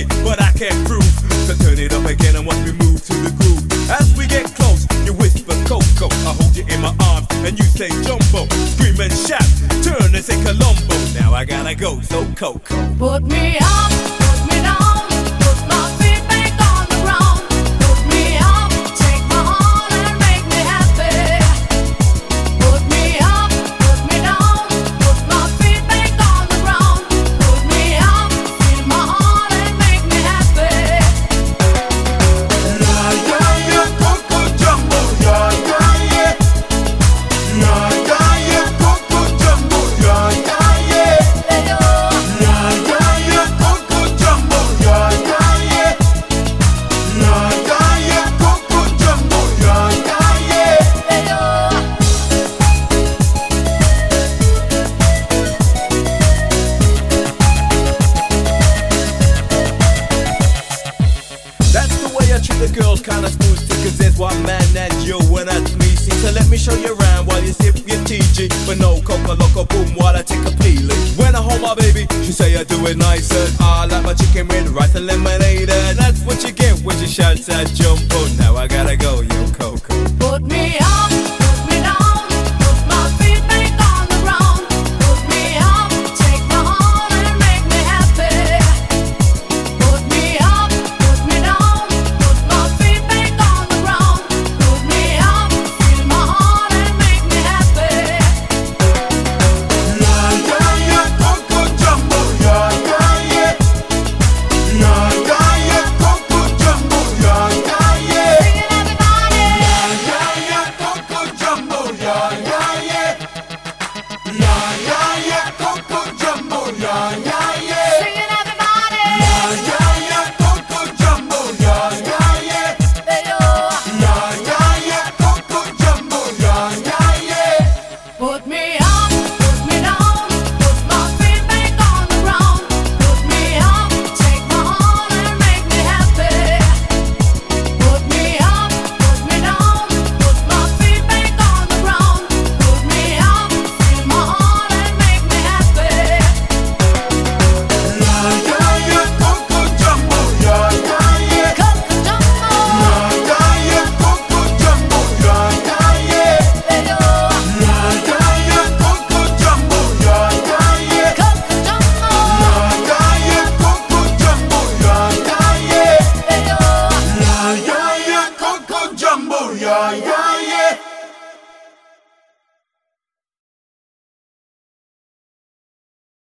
but I can't prove. So turn it up again and watch me move to the groove. As we get close, you whisper Coco, I hold you in my arms and you say Jumbo. Scream and shout, turn and say Colombo. Now I gotta go, so Coco. Put me up, put me down, put my feet back on the ground. Put me up, take my heart and make me happy. Put me up, put me down, put my feet back on the ground. Put me up, feel my heart and make me happy. Yeah, yeah, yeah, Coco Jumbo, yeah, yeah, yeah. Yeah, yeah, yeah, Coco Jumbo, yeah, yeah, yeah. Yeah, yeah, yeah, Coco Jumbo, yeah, yeah, yeah. Yeah, yeah, yeah, Coco Jumbo, yeah, yeah, yeah. That's the way I treat the girls, kinda smooth too, cause there's one man and you and that's me. See, so let me show you around while you sip your TG. But no Coca Loco Boom while I take a peeling. When I hold my baby, she say I do it nicer. I like my chicken with rice and lemonade. And that's what you get when she shouts at Jumbo. Now I gotta go, you